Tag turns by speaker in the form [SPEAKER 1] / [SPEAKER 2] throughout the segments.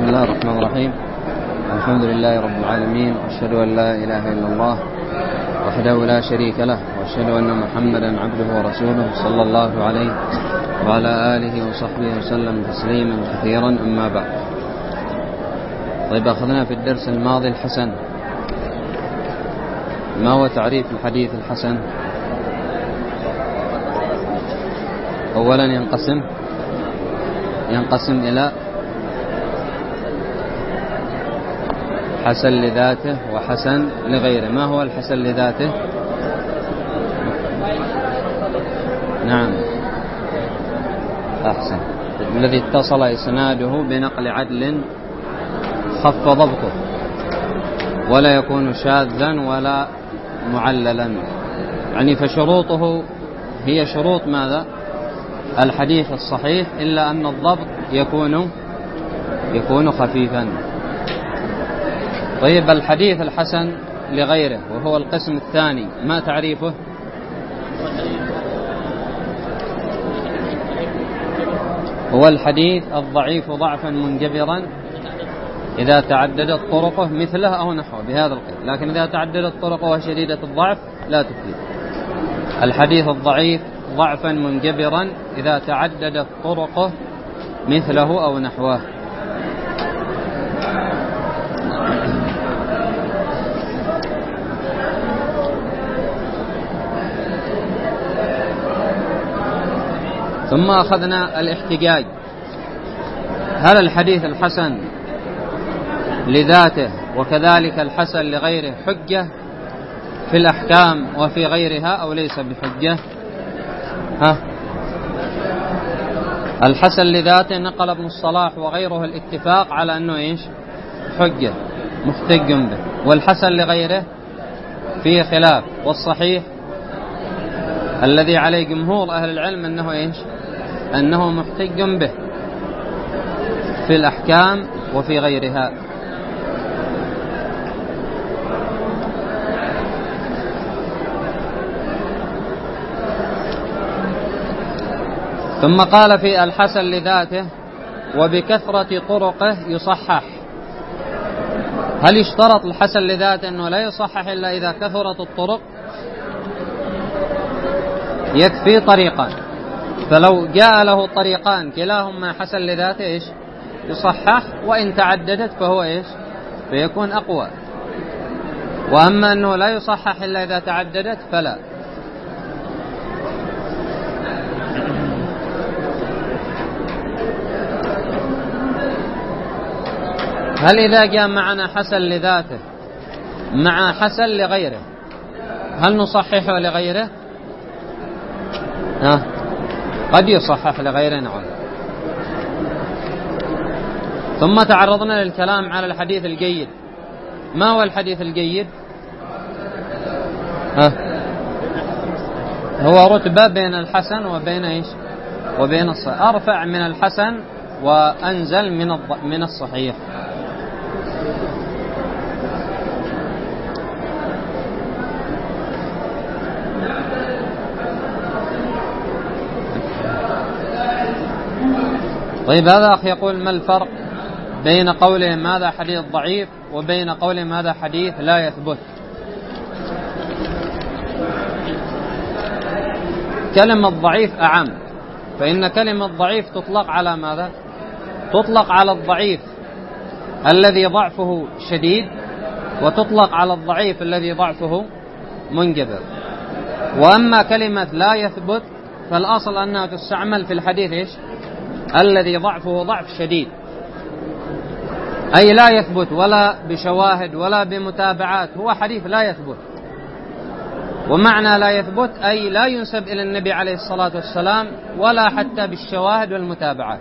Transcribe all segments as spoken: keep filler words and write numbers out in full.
[SPEAKER 1] بسم الله الرحمن الرحيم. الحمد لله رب العالمين، وأشهد أن لا إله إلا الله وحده لا شريك له، وأشهد أن محمدا عبده ورسوله صلى الله عليه وعلى آله وصحبه وسلم تسليما كثيرا. أما بعد، طيب أخذنا في الدرس الماضي الحسن. ما هو تعريف الحديث الحسن؟ أولا ينقسم ينقسم إلى حسن لذاته وحسن لغيره. ما هو الحسن لذاته؟ نعم، أحسن، الذي اتصل إسناده بنقل عدل خف ضبطه، ولا يكون شاذا ولا معللا، يعني فشروطه هي شروط ماذا؟ الحديث الصحيح، إلا أن الضبط يكون يكون خفيفا. طيب الحديث الحسن لغيره وهو القسم الثاني، ما تعريفه؟ هو الحديث الضعيف ضعفا منجبرا إذا تعددت طرقه مثله أو نحوه بهذا القيد، لكن إذا تعددت طرقه شديدة الضعف لا تفيد. الحديث الضعيف ضعفا منجبرا إذا تعددت طرقه مثله أو نحوه. ثم أخذنا الاحتجاج. هل الحديث الحسن لذاته وكذلك الحسن لغيره حجة في الأحكام وفي غيرها أو ليس بحجة؟ ها؟ الحسن لذاته نقل ابن الصلاح وغيره الاتفاق على أنه إيش؟ حجة محتج به. والحسن لغيره فيه خلاف، والصحيح الذي عليه جمهور أهل العلم أنه إيش؟ أنه محتج به في الأحكام وفي غيرها. ثم قال في الحسن لذاته وبكثرة طرقه يصحح. هل يشترط الحسن لذاته أنه لا يصحح إلا إذا كثرت الطرق؟ يكفي طريقان، فلو جاء له طريقان كلاهما حسن لذاته إيش؟ يصحح، وإن تعددت فهو إيش؟ فيكون أقوى. وأما أنه لا يصحح إلا إذا تعددت فلا. هل إذا جاء معنا حسن لذاته مع حسن لغيره هل نصححه لغيره؟ ها؟ قد يصحح لغيره، نعم. ثم تعرضنا للكلام على الحديث الجيد. ما هو الحديث الجيد؟ ها؟ هو رتبة بين الحسن وبين إيش؟ وبين الصحيح، أرفع من الحسن وأنزل من من الصحيح. طيب هذا أخي يقول: ما الفرق بين قولهم هذا حديث ضعيف وبين قولهم هذا حديث لا يثبت؟ كلمة ضعيف أعم، فإن كلمة ضعيف تطلق على ماذا؟ تطلق على الضعيف الذي ضعفه شديد، وتطلق على الضعيف الذي ضعفه منجبر. وأما كلمة لا يثبت فالأصل أنها تستعمل في الحديث إيش؟ الذي ضعفه ضعف شديد، أي لا يثبت ولا بشواهد ولا بمتابعات، هو حديث لا يثبت. ومعنى لا يثبت أي لا ينسب إلى النبي عليه الصلاة والسلام ولا حتى بالشواهد والمتابعات.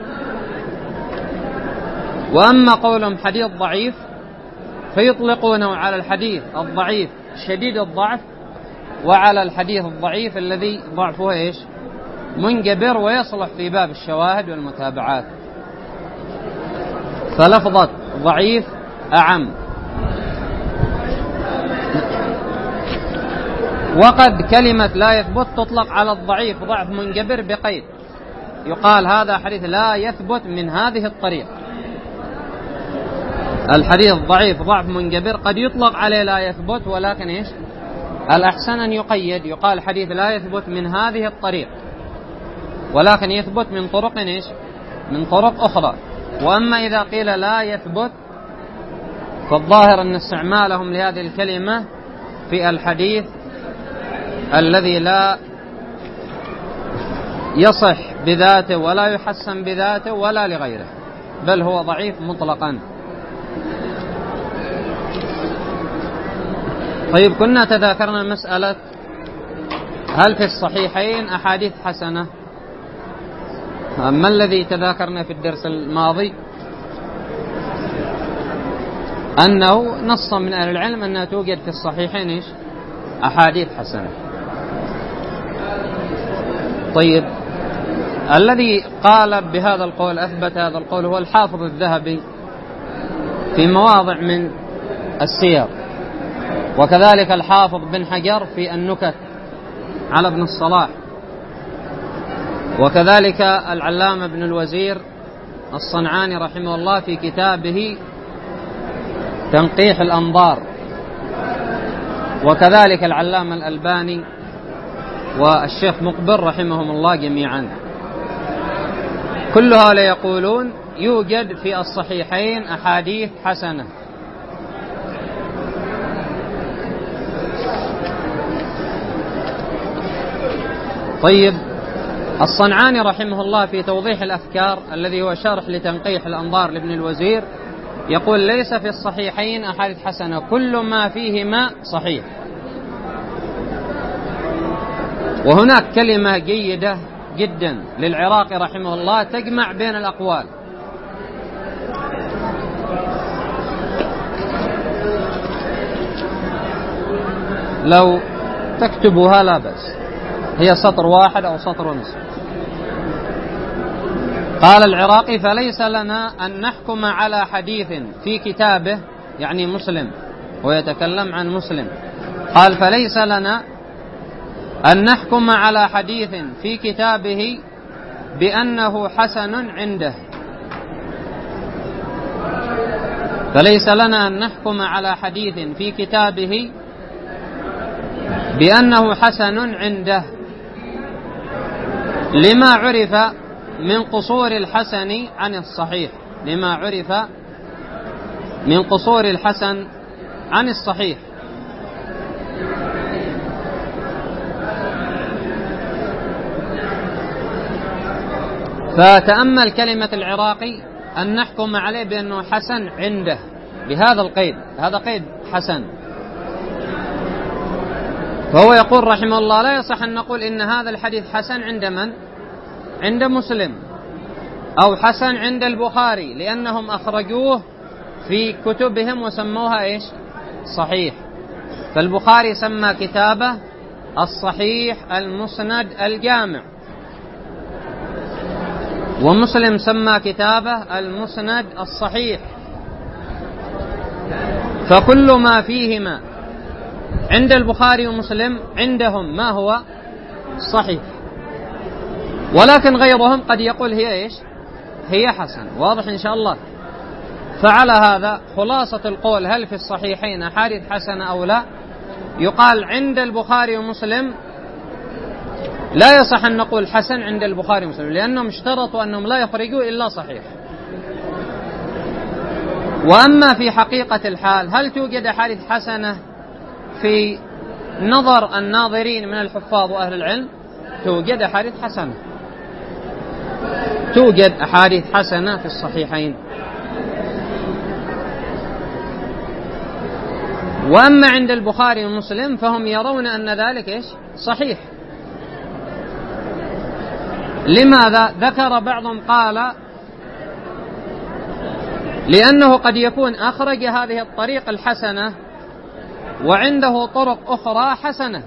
[SPEAKER 1] وأما قولهم حديث ضعيف فيطلقونه على الحديث الضعيف شديد الضعف وعلى الحديث الضعيف الذي ضعفه إيش؟ منجبر ويصلح في باب الشواهد والمتابعات. فلفظة ضعيف أعم. وقد كلمة لا يثبت تطلق على الضعيف ضعف منجبر بقيد، يقال هذا حديث لا يثبت من هذه الطريقة، الحديث ضعيف ضعف منجبر قد يطلق عليه لا يثبت، ولكن إيش الأحسن أن يقيد، يقال حديث لا يثبت من هذه الطريق، ولكن يثبت من طرق إيش من طرق أخرى. وأما إذا قيل لا يثبت فالظاهر أن استعمالهم لهذه الكلمة في الحديث الذي لا يصح بذاته ولا يحسن بذاته ولا لغيره، بل هو ضعيف مطلقا. طيب، كنا تذاكرنا مسألة هل في الصحيحين أحاديث حسنة؟ ما الذي تذاكرنا في الدرس الماضي؟ أنه نص من أهل العلم أنها توجد في الصحيحين إيش أحاديث حسنة. طيب، الذي قال بهذا القول أثبت هذا القول هو الحافظ الذهبي في مواضع من السير، وكذلك الحافظ بن حجر في النكت على ابن الصلاح، وكذلك العلامة ابن الوزير الصنعاني رحمه الله في كتابه تنقيح الأنظار، وكذلك العلامة الألباني والشيخ مقبل رحمهم الله جميعا. كل هؤلاء يقولون يوجد في الصحيحين أحاديث حسنة. طيب، الصنعاني رحمه الله في توضيح الأفكار الذي هو شرح لتنقيح الأنظار لابن الوزير يقول ليس في الصحيحين أحاديث حسنة، كل ما فيهما صحيح. وهناك كلمة جيدة جدا للعراقي رحمه الله تجمع بين الأقوال، لو تكتبوها لا بأس، هي سطر واحد أو سطر ونصف. قال العراقي: فليس لنا أن نحكم على حديث في كتابه، يعني مسلم، ويتكلم عن مسلم. قال: فليس لنا أن نحكم على حديث في كتابه بأنه حسن عنده. فليس لنا أن نحكم على حديث في كتابه بأنه حسن عنده لما عرف من قصور الحسن عن الصحيح، لما عرف من قصور الحسن عن الصحيح. فتأمل كلمة العراقي أن نحكم عليه بأنه حسن عنده بهذا القيد، هذا قيد حسن. فهو يقول رحمه الله: لا يصح أن نقول إن هذا الحديث حسن عند من؟ عند مسلم، أو حسن عند البخاري، لأنهم أخرجوه في كتبهم وسموها إيش؟ صحيح. فالبخاري سمى كتابه الصحيح المسند الجامع، ومسلم سمى كتابه المسند الصحيح. فكل ما فيهما عند البخاري ومسلم عندهم ما هو صحيح، ولكن غيرهم قد يقول هي إيش؟ هي حسن. واضح إن شاء الله؟ فعلى هذا خلاصة القول هل في الصحيحين أحاديث حسنة أو لا؟ يقال عند البخاري ومسلم لا يصح أن نقول حسن عند البخاري ومسلم، لأنهم اشترطوا أنهم لا يخرجوا إلا صحيح. وأما في حقيقة الحال هل توجد أحاديث حسنة في نظر الناظرين من الحفاظ وأهل العلم؟ توجد أحاديث حسنة، توجد أحاديث حسنة في الصحيحين. وأما عند البخاري ومسلم فهم يرون أن ذلك إيش؟ صحيح. لماذا؟ ذكر بعضهم قال لأنه قد يكون أخرج هذه الطريق الحسنة وعنده طرق أخرى حسنة،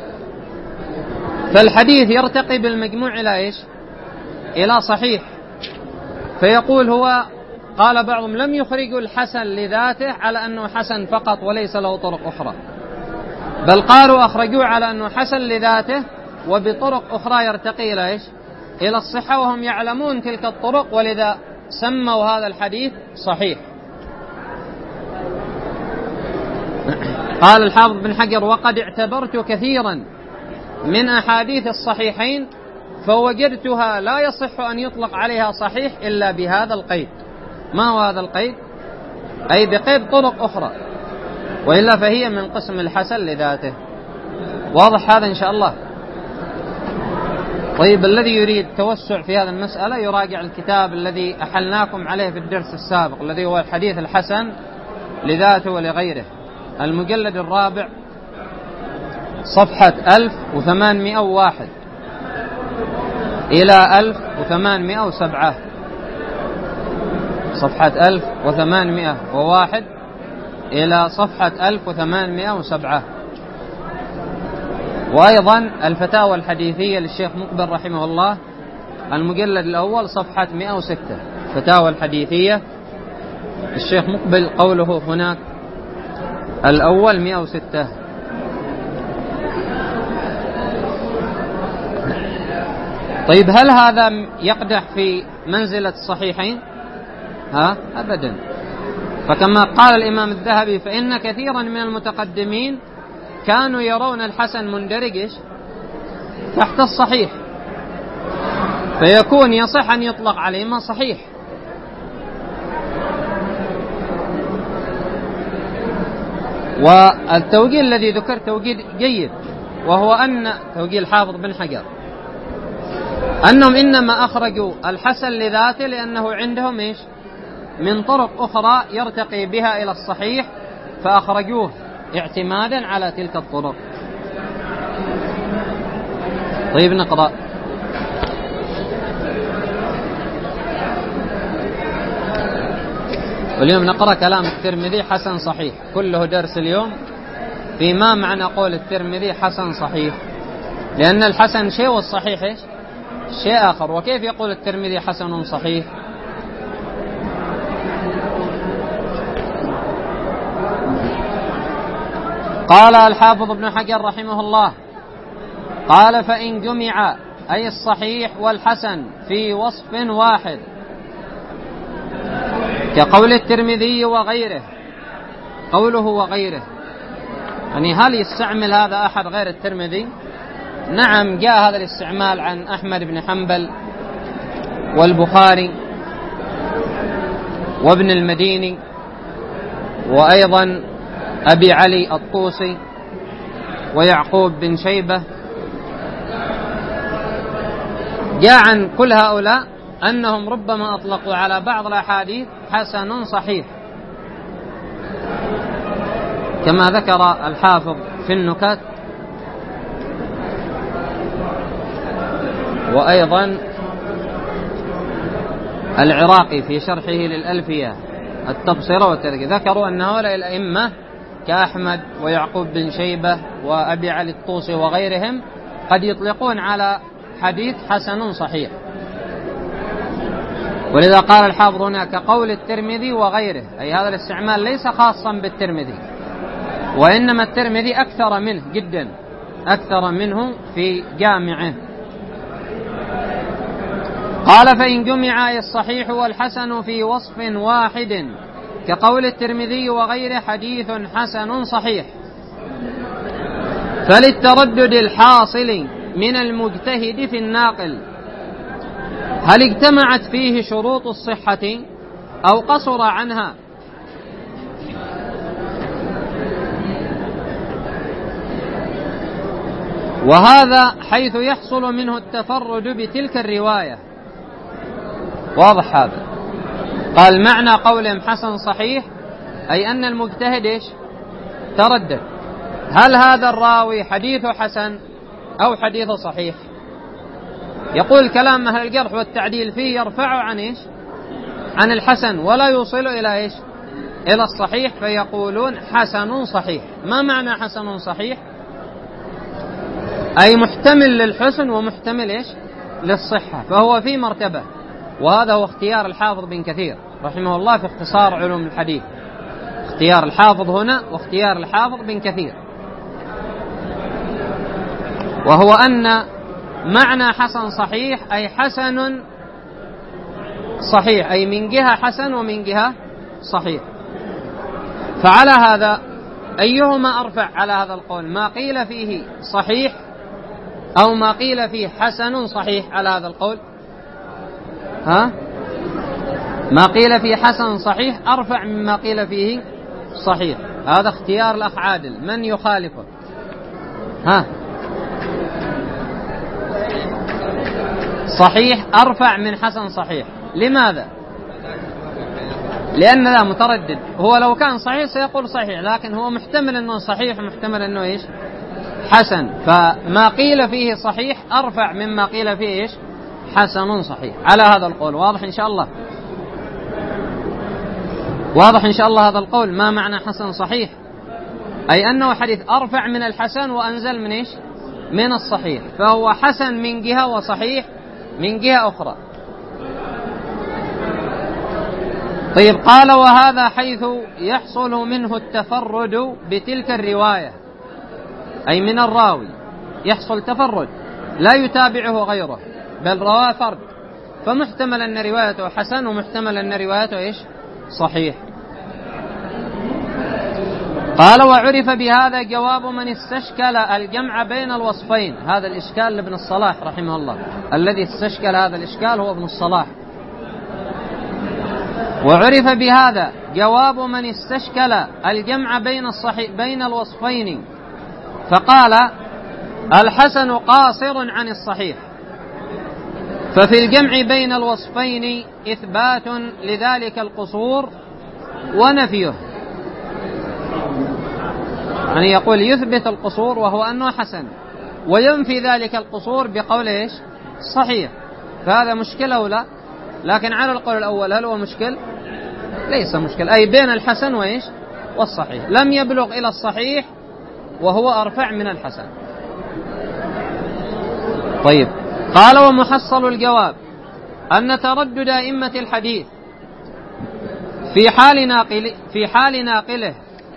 [SPEAKER 1] فالحديث يرتقي بالمجموع إلى إيش؟ إلى صحيح. فيقول هو قال بعضهم لم يخرجوا الحسن لذاته على أنه حسن فقط وليس له طرق أخرى، بل قالوا أخرجوه على أنه حسن لذاته وبطرق أخرى يرتقي إلى إيش؟ إلى الصحة، وهم يعلمون تلك الطرق ولذا سموا هذا الحديث صحيح. قال الحافظ بن حجر: وقد اعتبرت كثيرا من أحاديث الصحيحين فوجدتها لا يصح أن يطلق عليها صحيح إلا بهذا القيد. ما هو هذا القيد؟ أي بقيد طرق أخرى، وإلا فهي من قسم الحسن لذاته. واضح هذا إن شاء الله؟ طيب، الذي يريد توسع في هذه المسألة يراجع الكتاب الذي أحلناكم عليه في الدرس السابق، الذي هو الحديث الحسن لذاته ولغيره، المجلد الرابع صفحة ألف وثمانمائة وواحد إلى ألف وثمانمائة وسبعة، صفحة ألف وثمانمائة وواحد إلى صفحة ألف وثمانمائة وسبعة. وأيضا الفتاوى الحديثية للشيخ مقبل رحمه الله، المجلد الأول صفحة مائة وستة، فتاوى الحديثية للشيخ مقبل، قوله هناك الأول مائة وستة. طيب، هل هذا يقدح في منزلة الصحيحين؟ ها؟ أبدا. فكما قال الإمام الذهبي: فإن كثيرا من المتقدمين كانوا يرون الحسن مندرج تحت الصحيح، فيكون يصح أن يطلق عليه ما صحيح. والتوجيه الذي ذكر توجيه جيد، وهو أن توجيه الحافظ بن حجر أنهم إنما أخرجوا الحسن لذاته لأنه عندهم إيش؟ من طرق أخرى يرتقي بها إلى الصحيح، فأخرجوه اعتمادا على تلك الطرق. طيب، نقرأ. واليوم نقرأ كلام الترمذي حسن صحيح، كله درس اليوم في ما معنى قول الترمذي حسن صحيح، لأن الحسن شيء والصحيح إيش؟ شيء آخر. وكيف يقول الترمذي حسن صحيح؟ قال الحافظ ابن حجر رحمه الله: قال: فإن جمع أي الصحيح والحسن في وصف واحد كقول الترمذي وغيره. قوله وغيره يعني هل يستعمل هذا أحد غير الترمذي؟ نعم، جاء هذا الاستعمال عن أحمد بن حنبل والبخاري وابن المديني وأيضا أبي علي الطوسي ويعقوب بن شيبة. جاء عن كل هؤلاء أنهم ربما أطلقوا على بعض الأحاديث حسن صحيح، كما ذكر الحافظ في النكت، وأيضا العراقي في شرحه للألفية التبصرة والتذكير، ذكروا أن هؤلاء الأئمة كأحمد ويعقوب بن شيبة وأبي علي الطوسي وغيرهم قد يطلقون على حديث حسن صحيح. ولذا قال الحافظ هنا كقول الترمذي وغيره، أي هذا الاستعمال ليس خاصا بالترمذي، وإنما الترمذي أكثر منه جدا، أكثر منه في جامعه. قال: فإن جمع الصحيح والحسن في وصف واحد كقول الترمذي وغيره حديث حسن صحيح، فللتردد الحاصل من المجتهد في الناقل هل اجتمعت فيه شروط الصحة أو قصر عنها؟ وهذا حيث يحصل منه التفرد بتلك الرواية. واضح هذا؟ قال: معنى قولهم حسن صحيح أي أن المجتهد إيش؟ تردد، هل هذا الراوي حديثه حسن أو حديثه صحيح؟ يقول كلام أهل الجرح والتعديل فيه يرفعه عن إيش؟ عن الحسن ولا يوصل إلى إيش؟ إلى الصحيح، فيقولون حسن صحيح. ما معنى حسن صحيح؟ أي محتمل للحسن ومحتمل إيش؟ للصحة، فهو في مرتبة. وهذا هو اختيار الحافظ بن كثير رحمه الله في اختصار علوم الحديث، اختيار الحافظ هنا واختيار الحافظ بن كثير، وهو أن معنى حسن صحيح أي حسن صحيح، أي من جهة حسن ومن جهة صحيح. فعلى هذا أيهما أرفع على هذا القول؟ ما قيل فيه صحيح أو ما قيل فيه حسن صحيح على هذا القول؟ ها؟ ما قيل فيه حسن صحيح أرفع مما قيل فيه صحيح. هذا اختيار الأخ عادل، من يخالفه؟ ها؟ صحيح أرفع من حسن صحيح. لماذا؟ لأن لا متردد، هو لو كان صحيح سيقول صحيح، لكن هو محتمل أنه صحيح ومحتمل أنه إيش؟ حسن. فما قيل فيه صحيح أرفع مما قيل فيه إيش؟ حسن صحيح على هذا القول. واضح إن شاء الله؟ واضح إن شاء الله هذا القول. ما معنى حسن صحيح؟ أي أنه حديث أرفع من الحسن وأنزل من إيش؟ من الصحيح، فهو حسن من جهة وصحيح من جهة أخرى. طيب، قال وهذا حيث يحصل منه التفرد بتلك الرواية، أي من الراوي يحصل تفرد لا يتابعه غيره بل رواه فرد، فمحتمل أن روايته حسن ومحتمل أن روايته إيش؟ صحيح. قال وعرف بهذا جواب من استشكل الجمع بين الوصفين. هذا الإشكال لابن الصلاح رحمه الله، الذي استشكل هذا الإشكال هو ابن الصلاح. وعرف بهذا جواب من استشكل الجمع بين الصحيح بين الوصفين، فقال الحسن قاصر عن الصحيح، ففي الجمع بين الوصفين إثبات لذلك القصور ونفيه. يعني يقول يثبت القصور وهو أنه حسن، وينفي ذلك القصور بقول إيش؟ صحيح. فهذا مشكلة أو لا؟ لكن على القول الأول هل هو مشكل؟ ليس مشكل، أي بين الحسن وإيش؟ والصحيح، لم يبلغ إلى الصحيح وهو أرفع من الحسن. طيب، قال ومحصل الجواب أن تردد أئمة الحديث في حال ناقل في حال ناقله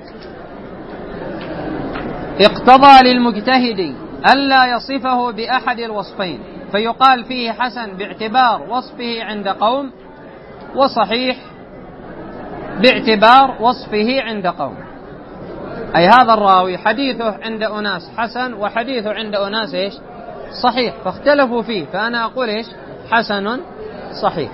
[SPEAKER 1] اقتضى للمجتهد ألا يصفه بأحد الوصفين، فيقال فيه حسن باعتبار وصفه عند قوم، وصحيح باعتبار وصفه عند قوم. أي هذا الراوي حديثه عند أناس حسن وحديثه عند أناس إيش؟ صحيح، فاختلفوا فيه، فأنا أقول إيش؟ حسن صحيح.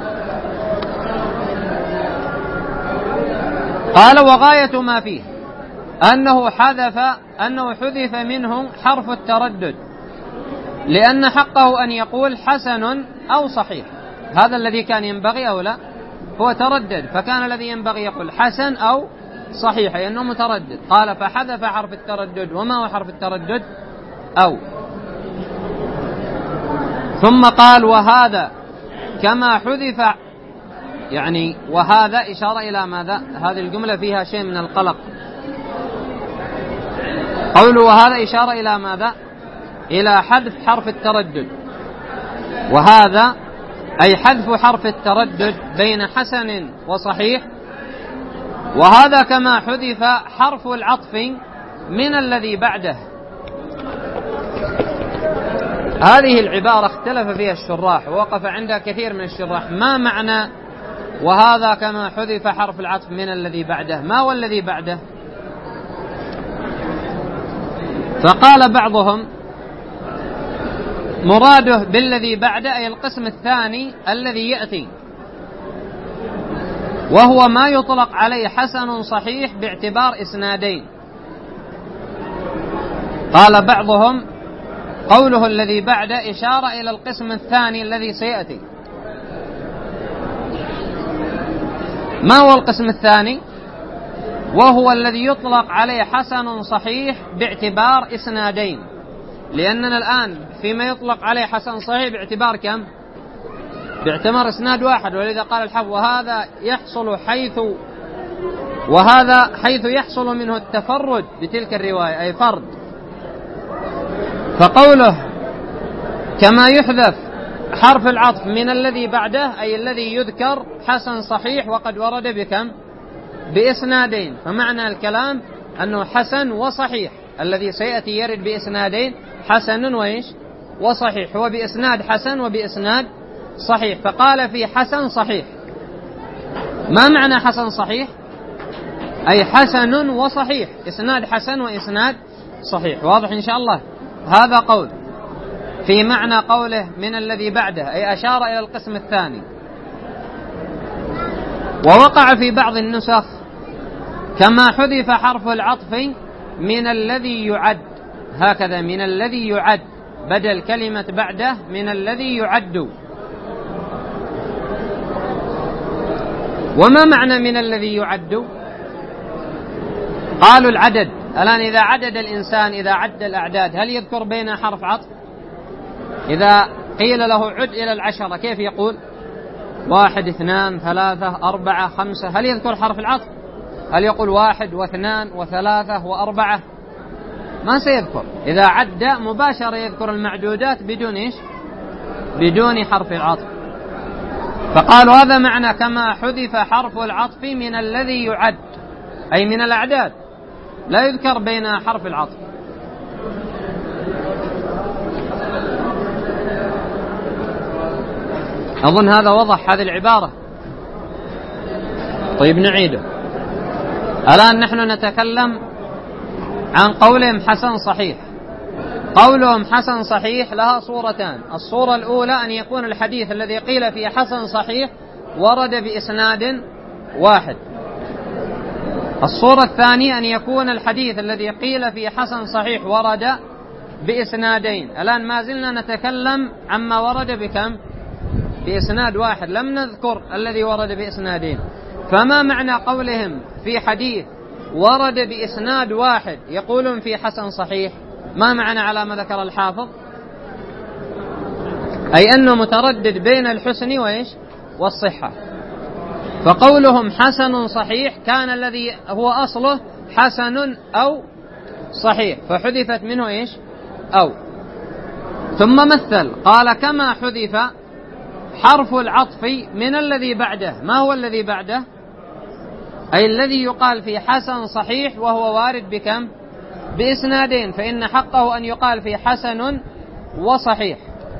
[SPEAKER 1] قال وغاية ما فيه أنه حذف أنه حذف منه حرف التردد، لأن حقه أن يقول حسن أو صحيح. هذا الذي كان ينبغي أو لا؟ هو تردد، فكان الذي ينبغي يقول حسن أو صحيح، لأنه متردد. قال فحذف حرف التردد. وما هو حرف التردد؟ أو. ثم قال وهذا كما حذف، يعني وهذا إشارة إلى ماذا؟ هذه الجملة فيها شيء من القلق. قوله وهذا إشارة إلى ماذا؟ إلى حذف حرف التردد. وهذا أي حذف حرف التردد بين حسن وصحيح. وهذا كما حذف حرف العطف من الذي بعده. هذه العبارة اختلف فيها الشراح ووقف عندها كثير من الشراح. ما معنى وهذا كما حذف حرف العطف من الذي بعده؟ ما هو الذي بعده؟ فقال بعضهم مراده بالذي بعده أي القسم الثاني الذي يأتي، وهو ما يطلق عليه حسن صحيح باعتبار إسنادين. قال بعضهم قوله الذي بعده إشارة إلى القسم الثاني الذي سيأتي. ما هو القسم الثاني؟ وهو الذي يطلق عليه حسن صحيح باعتبار إسنادين، لأننا الآن فيما يطلق عليه حسن صحيح باعتبار كم؟ باعتبار إسناد واحد. ولذا قال الحافظ وهذا يحصل حيث وهذا حيث يحصل منه التفرد بتلك الرواية، أي فرد. فقوله كما يحذف حرف العطف من الذي بعده أي الذي يذكر حسن صحيح وقد ورد بكم؟ بإسنادين. فمعنى الكلام أنه حسن وصحيح، الذي سيأتي يرد بإسنادين، حسن وإيش؟ وصحيح. هو بإسناد حسن وبإسناد صحيح. فقال في حسن صحيح. ما معنى حسن صحيح؟ أي حسن وصحيح، إسناد حسن وإسناد صحيح. واضح إن شاء الله؟ هذا قول في معنى قوله من الذي بعده، أي أشار إلى القسم الثاني. ووقع في بعض النسخ كما حذف حرف العطف من الذي يعد، هكذا من الذي يعد بدل كلمة بعده من الذي يعد. وما معنى من الذي يعد؟ قالوا العدد. الآن إذا عدد الإنسان، إذا عد الأعداد، هل يذكر بين حرف عطف؟ إذا قيل له عد إلى العشرة كيف يقول؟ واحد اثنان ثلاثة أربعة خمسة، هل يذكر حرف العطف؟ هل يقول واحد واثنان وثلاثة وأربعة؟ ما سيذكر. إذا عد مباشرة يذكر المعدودات بدون إيش؟ بدون حرف العطف. فقالوا هذا معنى كما حذف حرف العطف من الذي يعد، أي من الأعداد لا يذكر بين حرف العطف. أظن هذا وضح هذه العبارة. طيب نعيده. الآن نحن نتكلم عن قولهم حسن صحيح. قولهم حسن صحيح لها صورتان. الصورة الأولى أن يكون الحديث الذي قيل فيه حسن صحيح ورد بإسناد واحد. الصورة الثانية أن يكون الحديث الذي قيل فيه حسن صحيح ورد بإسنادين. الآن ما زلنا نتكلم عما ورد بكم؟ بإسناد واحد، لم نذكر الذي ورد بإسنادين. فما معنى قولهم في حديث ورد بإسناد واحد يقولون في حسن صحيح؟ ما معنى على ما ذكر الحافظ؟ أي أنه متردد بين الحسن وإيش؟ والصحة. فقولهم حسن صحيح كان الذي هو أصله حسن أو صحيح، فحذفت منه إيش؟ أو. ثم مثل قال كما حذف حرف العطف من الذي بعده. ما هو الذي بعده؟ أي الذي يقال في حسن صحيح وهو وارد بكم؟ بإسنادين، فإن حقه أن يقال في حسن وصحيح.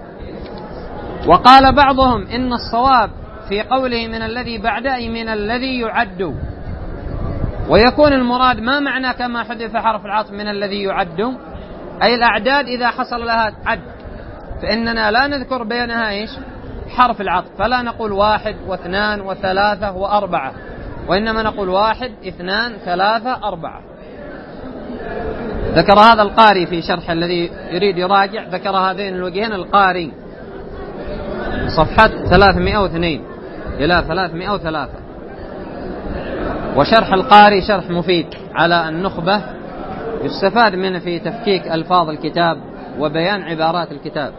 [SPEAKER 1] وقال بعضهم إن الصواب في قوله من الذي بعده أي من الذي يعد، ويكون المراد ما معنى كما حذف حرف العطف من الذي يعد؟ أي الأعداد إذا حصل لها عد فإننا لا نذكر بينها إيش؟ حرف العطف، فلا نقول واحد واثنان وثلاثة وأربعة، وإنما نقول واحد اثنان ثلاثة أربعة. ذكر هذا القاري في شرح الذي يريد يراجع، ذكر هذين الوجهين القاري صفحة ثلاثمائة واثنين إلى ثلاثمائة وثلاثة. وشرح القاري شرح مفيد على النخبة، يستفاد منه في تفكيك ألفاظ الكتاب وبيان عبارات الكتاب.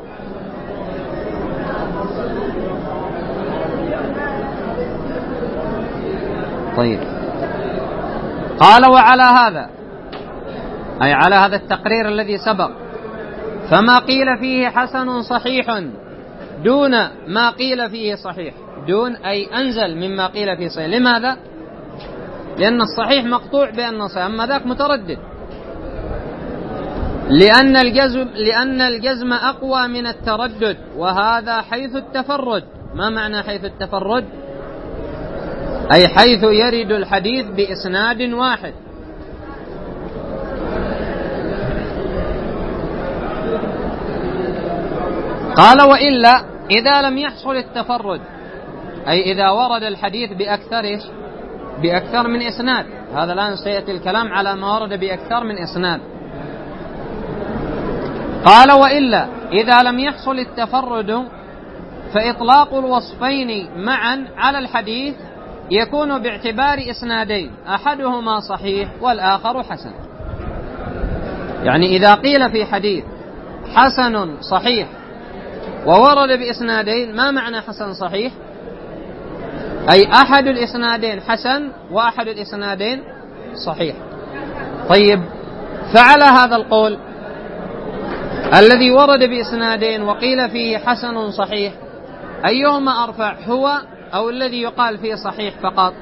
[SPEAKER 1] طيب قال وعلى هذا أي على هذا التقرير الذي سبق فما قيل فيه حسن صحيح دون ما قيل فيه صحيح. دون أي أنزل مما قيل فيه صحيح. لماذا؟ لأن الصحيح مقطوع بأنه صحيح، أما ذاك متردد. لأن الجزم لأن الجزم أقوى من التردد، وهذا حيث التفرد. ما معنى حيث التفرد؟ أي حيث يرد الحديث بإسناد واحد. قال وإلا إذا لم يحصل التفرد، أي إذا ورد الحديث بأكثر إيش؟ بأكثر من إسناد. هذا الآن سيأتي الكلام على ما ورد بأكثر من إسناد. قال وإلا إذا لم يحصل التفرد فإطلاق الوصفين معا على الحديث يكون باعتبار إسنادين، أحدهما صحيح والآخر حسن. يعني إذا قيل في حديث حسن صحيح وورد بإسنادين، ما معنى حسن صحيح؟ أي أحد الإسنادين حسن وأحد الإسنادين صحيح. طيب فعلى هذا القول الذي ورد بإسنادين وقيل فيه حسن صحيح، أيهما أرفع، هو أو الذي يقال فيه صحيح فقط؟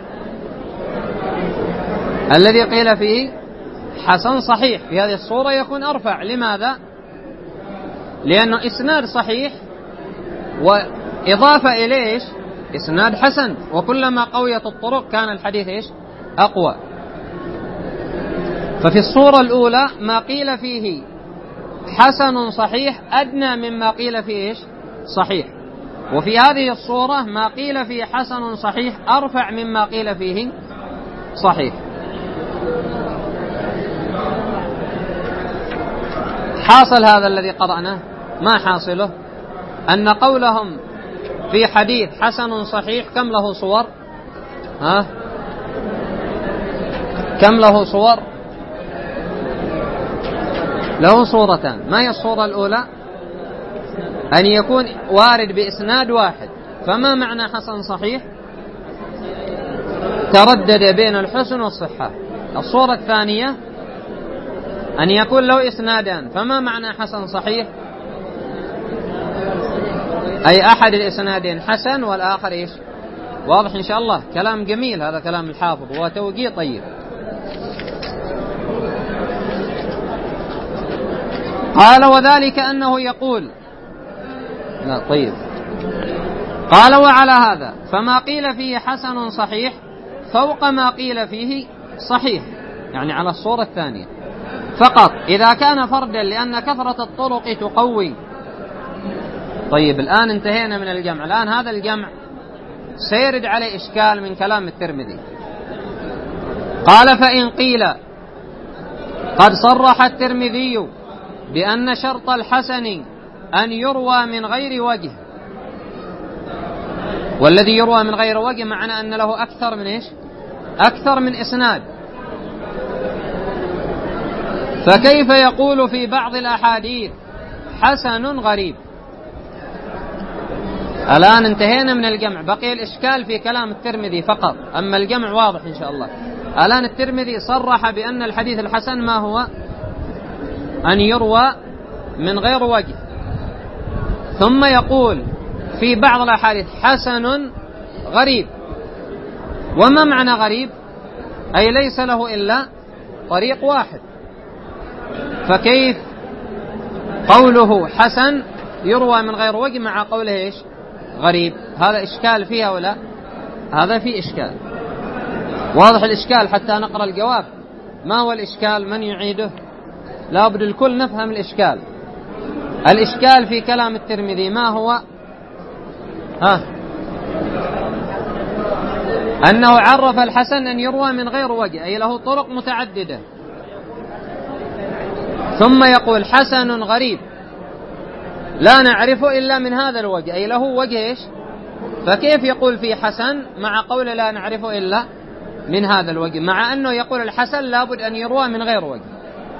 [SPEAKER 1] الذي قيل فيه حسن صحيح في هذه الصورة يكون أرفع. لماذا؟ لأنه إسناد صحيح وإضافة إليه إسناد حسن، وكلما قويت الطرق كان الحديث إيش؟ أقوى. ففي الصورة الأولى ما قيل فيه حسن صحيح أدنى مما قيل فيه إيش؟ صحيح. وفي هذه الصورة ما قيل فيه حسن صحيح أرفع مما قيل فيه صحيح. حاصل هذا الذي قرأناه ما حاصله؟ أن قولهم في حديث حسن صحيح كم له صور؟ ها؟ كم له صور؟ له صورتان. ما هي الصورة الأولى؟ أن يكون وارد بإسناد واحد. فما معنى حسن صحيح؟ تردد بين الحسن والصحة. الصورة الثانية أن يكون له إسنادان. فما معنى حسن صحيح؟ أي أحد الإسنادين حسن والآخر إيش؟ واضح إن شاء الله؟ كلام جميل هذا كلام الحافظ وتوقيع طيب. قال وذلك أنه يقول لا طيب. قال وعلى هذا فما قيل فيه حسن صحيح فوق ما قيل فيه صحيح، يعني على الصورة الثانية فقط إذا كان فردا، لأن كثرة الطرق تقوي. طيب الآن انتهينا من الجمع. الآن هذا الجمع سيرد عليه إشكال من كلام الترمذي. قال فإن قيل قد صرح الترمذي بأن شرط الحسن أن يروى من غير وجه، والذي يروى من غير وجه معنى أن له أكثر من إيش؟ أكثر من إسناد. فكيف يقول في بعض الأحاديث حسن غريب؟ الآن انتهينا من الجمع، بقي الإشكال في كلام الترمذي فقط، أما الجمع واضح إن شاء الله. الآن الترمذي صرح بأن الحديث الحسن ما هو؟ أن يروى من غير وجه. ثم يقول في بعض الأحاديث حسن غريب. وما معنى غريب؟ أي ليس له إلا طريق واحد. فكيف قوله حسن يروى من غير وجه مع قوله إيش؟ غريب؟ هذا إشكال فيها ولا؟ هذا فيه إشكال. واضح الإشكال حتى نقرأ الجواب. ما هو الإشكال؟ من يعيده؟ لا بد الكل نفهم الإشكال. الإشكال في كلام الترمذي ما هو؟ ها أنه عرف الحسن أن يروى من غير وجه، أي له طرق متعددة. ثم يقول حسن غريب لا نعرفه إلا من هذا الوجه، أي له وجه إيش؟ فكيف يقول في حسن مع قول لا نعرفه إلا من هذا الوجه، مع أنه يقول الحسن لابد أن يروى من غير وجه؟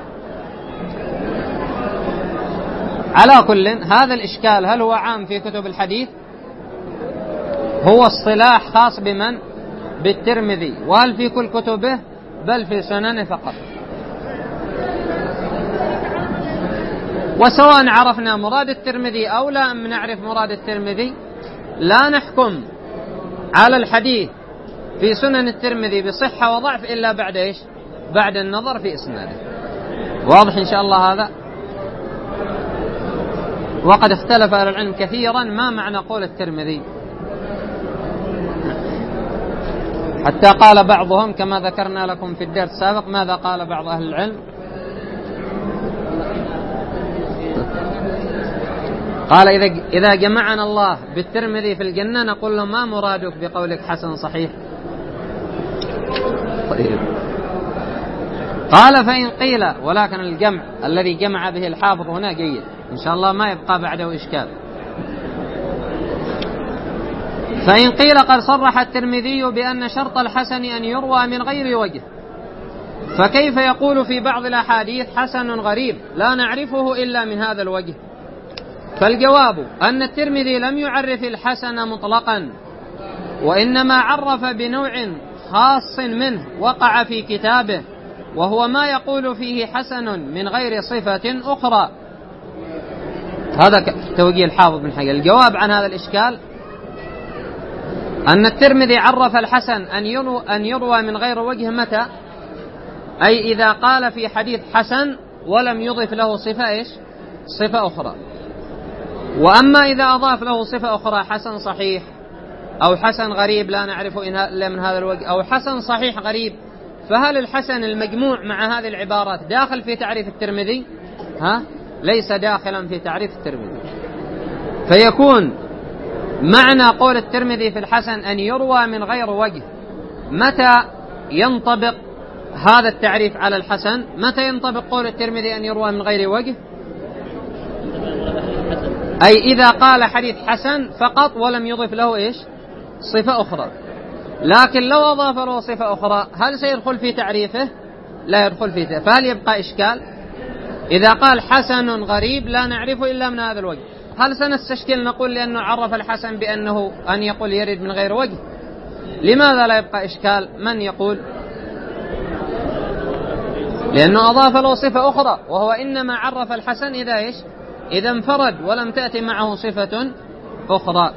[SPEAKER 1] على كل هذا الإشكال هل هو عام في كتب الحديث؟ هو اصطلاح خاص بمن؟ بالترمذي. وهل في كل كتبه؟ بل في سننه فقط. وسواء عرفنا مراد الترمذي أو لا أم نعرف مراد الترمذي، لا نحكم على الحديث في سنن الترمذي بصحة وضعف إلا بعد إيش؟ بعد النظر في إسناده. واضح إن شاء الله هذا؟ وقد اختلف أهل العلم كثيرا ما معنى قول الترمذي، حتى قال بعضهم كما ذكرنا لكم في الدرس السابق. ماذا قال بعض أهل العلم؟ قال إذا إذا جمعنا الله بالترمذي في الجنة نقول له ما مرادك بقولك حسن صحيح؟ طيب. قال فإن قيل، ولكن الجمع الذي جمع به الحافظ هنا جيد إن شاء الله ما يبقى بعده إشكال. فإن قيل قد صرح الترمذي بأن شرط الحسن أن يروى من غير وجه، فكيف يقول في بعض الأحاديث حسن غريب لا نعرفه إلا من هذا الوجه؟ فالجواب أن الترمذي لم يعرف الحسن مطلقا، وإنما عرف بنوع خاص منه وقع في كتابه، وهو ما يقول فيه حسن من غير صفة أخرى. هذا توجيه الحافظ بن حجر. الجواب عن هذا الإشكال أن الترمذي عرف الحسن أن يروى, أن يروى من غير وجه متى؟ أي إذا قال في حديث حسن ولم يضف له صفة إيش؟ صفة أخرى. وأما إذا أضاف له صفة أخرى حسن صحيح أو حسن غريب لا نعرف إلا من هذا الوجه أو حسن صحيح غريب، فهل الحسن المجموع مع هذه العبارات داخل في تعريف الترمذي؟ ها؟ ليس داخلا في تعريف الترمذي. فيكون معنى قول الترمذي في الحسن أن يروى من غير وجه. متى ينطبق هذا التعريف على الحسن؟ متى ينطبق قول الترمذي أن يروى من غير وجه؟ أي إذا قال حديث حسن فقط ولم يضف له إيش؟ صفة أخرى. لكن لو أضاف له صفة أخرى هل سيدخل في تعريفه؟ لا يدخل في تعريفه. فهل يبقى إشكال؟ إذا قال حسن غريب لا نعرفه إلا من هذا الوجه، هل سنستشكل نقول لأنه عرف الحسن بأنه أن يقول يرد من غير وجه؟ لماذا لا يبقى إشكال؟ من يقول؟ لأنه أضاف له صفة أخرى، وهو إنما عرف الحسن إذا إيش؟ إذا انفرد ولم تأتي معه صفة أخرى.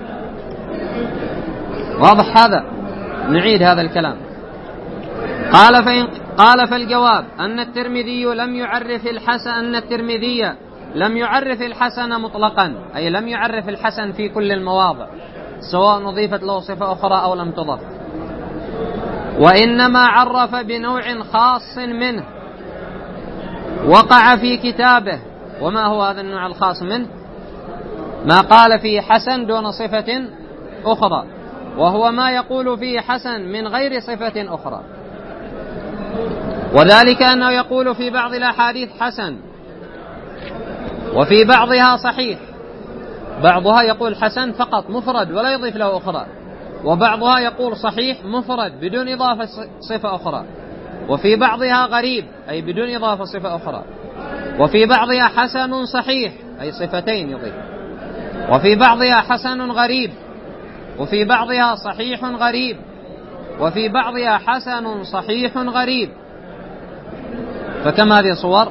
[SPEAKER 1] واضح هذا؟ نعيد هذا الكلام. قال فإن قال فالجواب أن الترمذي لم يعرف الحسن أن الترمذي لم يعرف الحسن مطلقا، أي لم يعرف الحسن في كل المواضع سواء أضيفت له صفة أخرى أو لم تضف، وإنما عرف بنوع خاص منه وقع في كتابه. وما هو هذا النوع الخاص منه؟ ما قال فيه حسن دون صفة أخرى، وهو ما يقول فيه حسن من غير صفة أخرى. وذلك أنه يقول في بعض الأحاديث حسن وفي بعضها صحيح، بعضها يقول حسن فقط مفرد ولا يضيف له أخرى، وبعضها يقول صحيح مفرد بدون إضافة صفة أخرى، وفي بعضها غريب أي بدون إضافة صفة أخرى، وفي بعضها حسن صحيح أي صفتين يضيف، وفي بعضها حسن غريب، وفي بعضها صحيح غريب، وفي بعضها حسن صحيح غريب. فكم هذه صور؟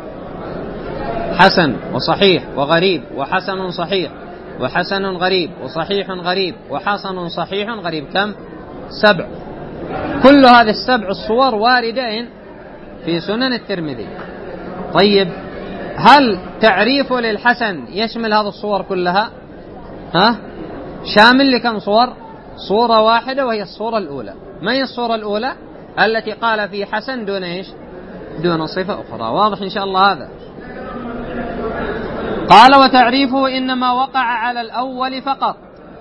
[SPEAKER 1] حسن وصحيح وغريب وحسن صحيح وحسن غريب وصحيح غريب وحسن صحيح غريب. كم؟ سبع. كل هذه السبع الصور واردين في سنن الترمذي. طيب هل تعريفه للحسن يشمل هذه الصور كلها؟ ها؟ شامل لكم صور؟ صورة واحدة وهي الصورة الأولى. ما هي الصورة الأولى؟ التي قال في حسن دون إيش؟ دون صفة أخرى. واضح إن شاء الله هذا؟ قال وتعريفه إنما وقع على الأول فقط،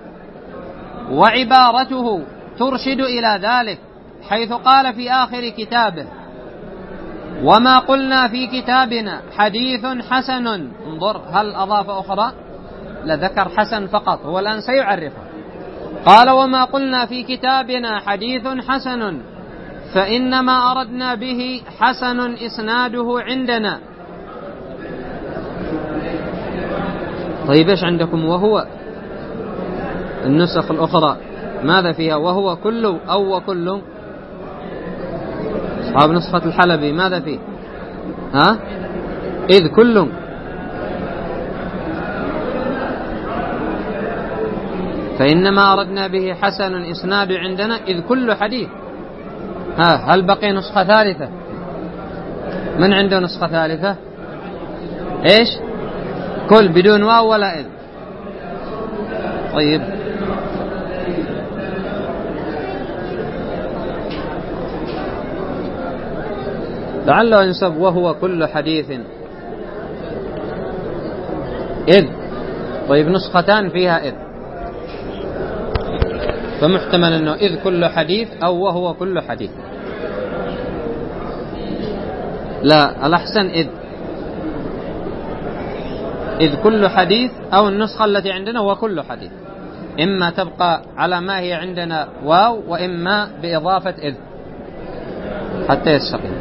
[SPEAKER 1] وعبارته ترشد إلى ذلك، حيث قال في آخر كتابه وما قلنا في كتابنا حديث حسن. انظر هل أضاف أخرى؟ لذكر حسن فقط، هو الآن سيعرفه. قال وما قلنا في كتابنا حديث حسن فإنما أردنا به حسن إسناده عندنا. طيب إيش عندكم وهو؟ النسخ الأخرى ماذا فيها؟ وهو كل أو وكل؟ أصحاب نسخة الحلبي ماذا فيه؟ ها؟ إذ كل. فإنما أردنا به حسن إسناد عندنا إذ كل حديث. ها هل بقي نسخة ثالثة؟ من عنده نسخة ثالثة؟ إيش؟ كل بدون واو ولا إذ. طيب لعله ينسب وهو كل حديث إذ. طيب نسختان فيها إذ، فمحتمل أنه إذ كل حديث أو وهو كل حديث. لا الأحسن إذ إذ كل حديث، أو النسخة التي عندنا هو كل حديث، إما تبقى على ما هي عندنا واو وإما بإضافة إذ حتى يستقيم.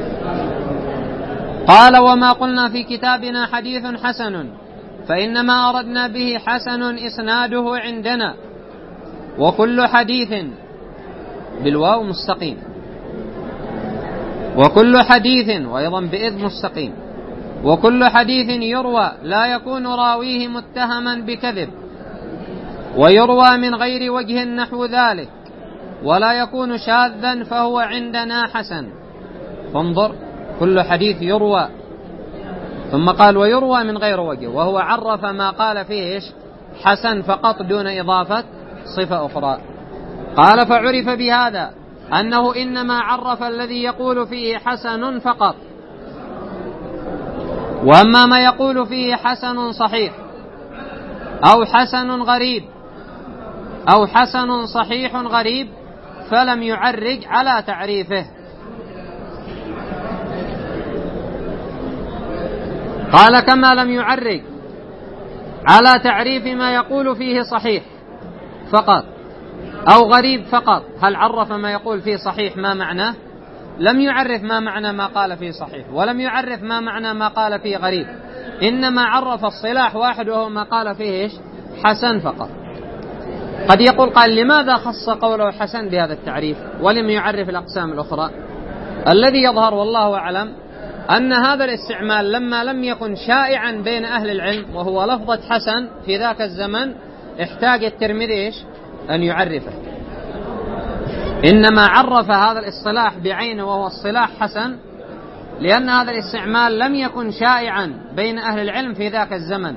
[SPEAKER 1] قال وما قلنا في كتابنا حديث حسن فإنما أردنا به حسن إسناده عندنا، وكل حديث بالواو مستقيم، وكل حديث وأيضا بإذ مستقيم، وكل حديث يروى لا يكون راويه متهما بكذب، ويروى من غير وجه نحو ذلك، ولا يكون شاذا فهو عندنا حسن. فانظر كل حديث يروى، ثم قال ويروى من غير وجه، وهو عرف ما قال فيه إيش؟ حسن فقط دون إضافة صفة أخرى. قال فعرف بهذا أنه إنما عرف الذي يقول فيه حسن فقط، وأما ما يقول فيه حسن صحيح أو حسن غريب أو حسن صحيح غريب فلم يعرج على تعريفه. قال كما لم يعرج على تعريف ما يقول فيه صحيح فقط أو غريب فقط. هل عرف ما يقول فيه صحيح ما معناه؟ لم يعرف ما معنى ما قال فيه صحيح، ولم يعرف ما معنى ما قال فيه غريب، إنما عرف الصلاح واحد وهو ما قال فيه إيش؟ حسن فقط. قد يقول قال لماذا خص قوله حسن بهذا التعريف ولم يعرف الأقسام الأخرى؟ الذي يظهر والله أعلم أن هذا الاستعمال لما لم يكن شائعا بين أهل العلم وهو لفظة حسن في ذاك الزمن احتاج الترمذي إيش؟ أن يعرفه. إنما عرف هذا الاصطلاح بعينه وهو الصلاح حسن لأن هذا الاستعمال لم يكن شائعا بين أهل العلم في ذاك الزمن،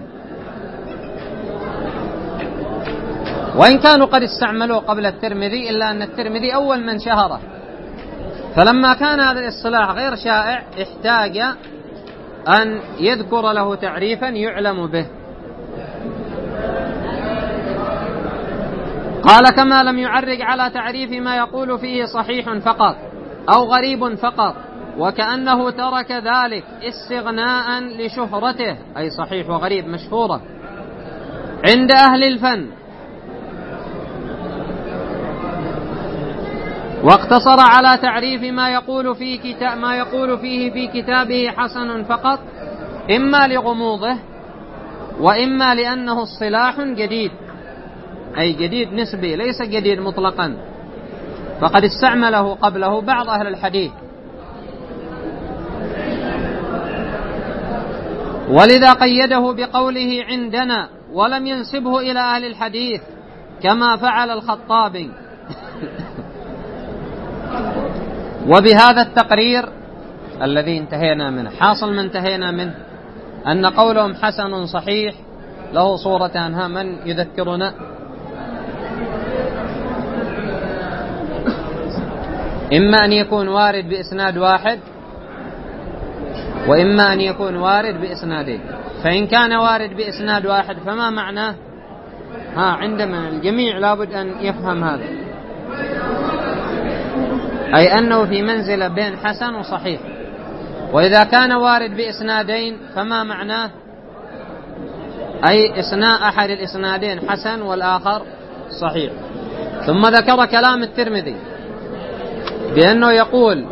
[SPEAKER 1] وإن كانوا قد استعملوه قبل الترمذي إلا أن الترمذي أول من شهره، فلما كان هذا الاصطلاح غير شائع احتاج أن يذكر له تعريفا يعلم به. قال كما لم يعرج على تعريف ما يقول فيه صحيح فقط أو غريب فقط، وكأنه ترك ذلك استغناء لشهرته، أي صحيح وغريب مشهورة عند أهل الفن، واقتصر على تعريف ما يقول في كتاب ما يقول فيه في كتابه حسن فقط، إما لغموضه وإما لأنه اصطلاح جديد، أي جديد نسبي ليس جديد مطلقا، فقد استعمله قبله بعض أهل الحديث، ولذا قيده بقوله عندنا ولم ينسبه إلى أهل الحديث كما فعل الخطابي. وبهذا التقرير الذي انتهينا منه حاصل ما انتهينا منه أن قولهم حسن صحيح له صورتان، ها من يذكرنا؟ إما أن يكون وارد بإسناد واحد وإما أن يكون وارد بإسنادين. فإن كان وارد بإسناد واحد فما معناه؟ ها عندما الجميع لابد أن يفهم هذا، أي أنه في منزلة بين حسن وصحيح. وإذا كان وارد بإسنادين فما معناه؟ أي إثناء أحد الإسنادين حسن والآخر صحيح. ثم ذكر كلام الترمذي بأنه يقول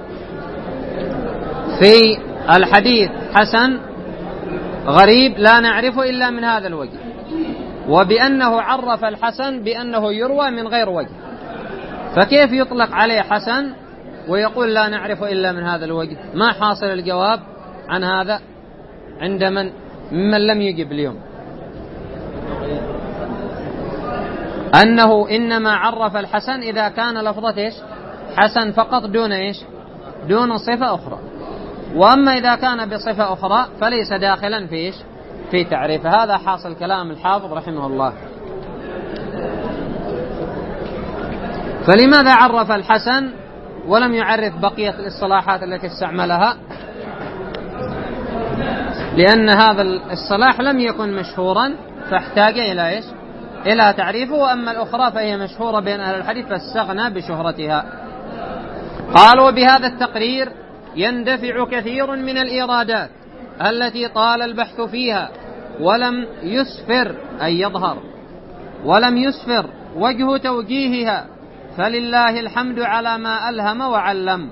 [SPEAKER 1] في الحديث حسن غريب لا نعرفه إلا من هذا الوجه، وبأنه عرف الحسن بأنه يروى من غير وجه، فكيف يطلق عليه حسن ويقول لا نعرفه إلا من هذا الوجه؟ ما حاصل الجواب عن هذا عند من ممن لم يجب اليوم؟ أنه إنما عرف الحسن إذا كان لفظة إيش؟ حسن فقط دون إيش؟ دون صفة أخرى. وأما إذا كان بصفة أخرى فليس داخلا في إيش؟ في تعريف. هذا حاصل كلام الحافظ رحمه الله. فلماذا عرف الحسن ولم يعرف بقية الاصطلاحات التي استعملها؟ لأن هذا الاصطلاح لم يكن مشهورا فاحتاج إلى إيش؟ إلى تعريفه، وأما الأخرى فهي مشهورة بين أهل الحديث فاستغنى بشهرتها. قال وبهذا التقرير يندفع كثير من الإيرادات التي طال البحث فيها ولم يسفر أي يظهر ولم يسفر وجه توجيهها، فلله الحمد على ما ألهم وعلم.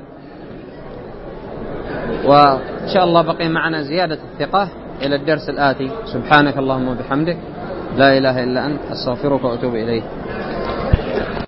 [SPEAKER 1] وإن شاء الله بقي معنا زيادة الثقة إلى الدرس الآتي. سبحانك اللهم وبحمدك لا إله إلا أنت أستغفرك وأتوب إليك.